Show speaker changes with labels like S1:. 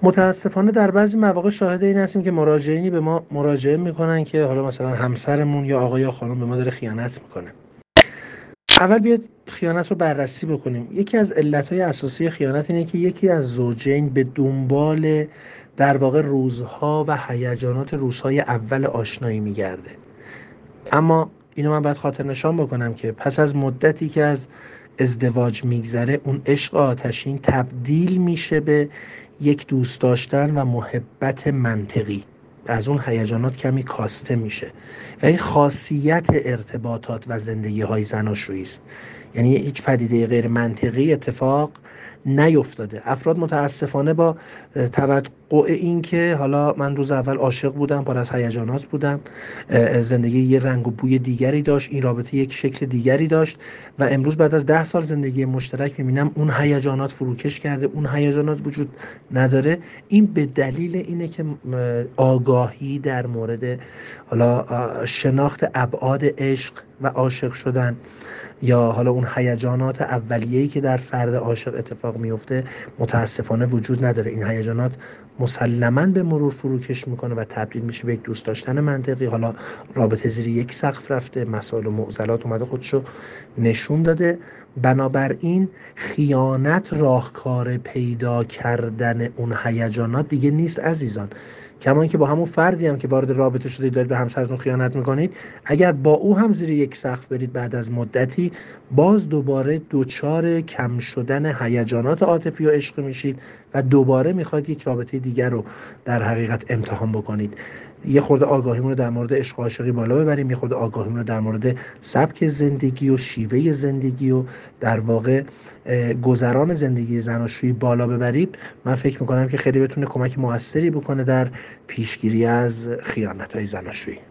S1: متاسفانه در بعضی مواقع شاهد این هستیم که مراجعینی به ما مراجعه میکنن که حالا مثلا همسرمون یا آقا یا خانم به ما داره خیانت میکنه. اول بیاد خیانت رو بررسی بکنیم. یکی از علتهای اساسی خیانت اینه که یکی از زوجین به دنبال در واقع روزها و هیجانات روزهای اول آشنایی میگرده. اما اینو من باید خاطر نشان بکنم که پس از مدتی که از ازدواج میگذره، اون عشق آتشین تبدیل میشه به یک دوست داشتن و محبت منطقی، از اون هیجانات کمی کاسته میشه و این خاصیت ارتباطات و زندگی های زناشویی است. یعنی هیچ پدیده غیر منطقی اتفاق نیفتاده. افراد متاسفانه با توقع این که حالا من روز اول عاشق بودم، پر از هیجانات بودم، زندگی یه رنگ و بوی دیگری داشت، این رابطه یک شکل دیگری داشت و امروز بعد از 10 سال زندگی مشترک میبینم اون هیجانات فروکش کرده، اون هیجانات وجود نداره. این به دلیل اینه که آگاهی در مورد حالا شناخت ابعاد عشق و عاشق شدن یا حالا اون هیجانات اولیه‌ای که در فرد عاشق اتفاق میفته متاسفانه وجود نداره. این هیجانات مسلماً به مرور فروکش میکنه و تبدیل میشه به یک دوست داشتن منطقی. حالا رابطه زیر یک سقف رفته، مسائل و معضلات اومده خودشو نشون داده. بنابراین خیانت راهکار پیدا کردن اون هیجانات دیگه نیست عزیزان. کما اینکه با همون فردی هم که وارد رابطه شده دارید به همسرتون خیانت میکنید، اگر با او هم زیر یک سقف برید بعد از مدتی، باز دوباره دوچار کم شدن هیجانات عاطفی و عشقی میشید و دوباره میخواید یک رابطه دیگر رو در حقیقت امتحان بکنید. یه خورده آگاهیمون رو در مورد عشق و عاشقی بالا ببریم، یه خورده آگاهیمون رو در مورد سبک زندگی و شیوه زندگی و در واقع گذران زندگی زناشویی بالا ببریم. من فکر میکنم که خیلی بتونه کمک موثری بکنه در پیشگیری از خیانت‌های زناشویی.